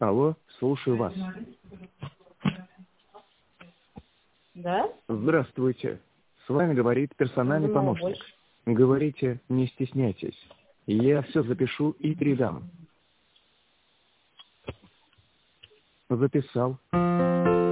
Алло, слушаю вас. Да? Здравствуйте. С вами говорит персональный помощник. Говорите, не стесняйтесь. Я все запишу и передам. Записал.